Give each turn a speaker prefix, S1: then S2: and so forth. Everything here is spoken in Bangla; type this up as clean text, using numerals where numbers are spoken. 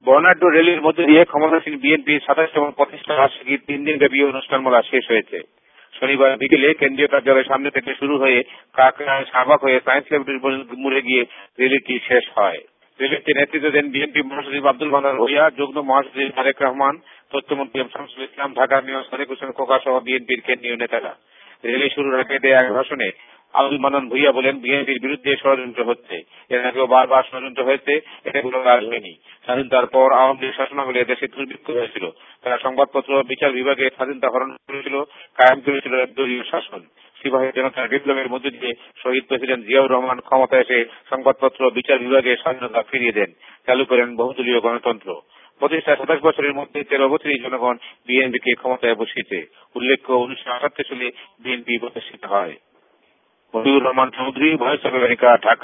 S1: বর্ণাঢ্য র্যালির মধ্য দিয়ে ক্ষমতাসীন বিএনপির ২৭তম প্রতিষ্ঠা বার্ষিকীর ৩ দিনব্যাপী অনুষ্ঠানমালা শেষ হয়েছে। শনিবার বিকেলে কেন্দ্রীয় কার্যালয়ের সামনে থেকে শুরু হয়ে কাকরায় শাহবাগ হয়ে সায়েন্স ল্যাবরেটরি মোড়ে গিয়ে র্যালিটি শেষ হয়। র্যালিতে নেতৃত্ব দেন বিএনপি মহাসচিব আব্দুল মান্নান ভূঁইয়া, যুগ্ম মহাসচিব তারেক রহমান, তথ্যমন্ত্রী শামসুল ইসলাম, ঢাকার মেয়র সাদেক হোসেন খোকা সহ বিএনপির কেন্দ্রীয় নেতারা। র্যালি শুরুর আগে দেয়া এক ভাষণে আব্দুল মান্নান ভূঁইয়া বলেন, বিএনপির বিরুদ্ধে ষড়যন্ত্র হচ্ছে। এর আগেও বারবার ষড়যন্ত্র হয়েছে, এটা কোনো কাজ হয়নি। স্বাধীনতার পর আওয়ামী লীগ শাসনামলে দেশে দুর্ভিক্ষ হয়েছিল। তারা সংবাদপত্র বিচার বিভাগে স্বাধীনতা হরণ করেছিল, কায়েম করেছিল দলীয় শাসন। সিপাহী জনতার বিপ্লবের মধ্য দিয়ে শহীদ প্রেসিডেন্ট জিয়াউর রহমান ক্ষমতা এসে সংবাদপত্র বিচার বিভাগে স্বাধীনতা ফিরিয়ে দেন, চালু করেন বহুদলীয় গণতন্ত্র। প্রতিষ্ঠা ২৭ বছরের মধ্যে ১৩ বছরই জনগণ বিএনপিকে ক্ষমতায় বসিয়েছে। উল্লেখ্য, ১৯৭৮ সালে বিএনপি প্রতিষ্ঠিত হয়। Motiur Rahman Chowdhury, voice of America, Dhaka.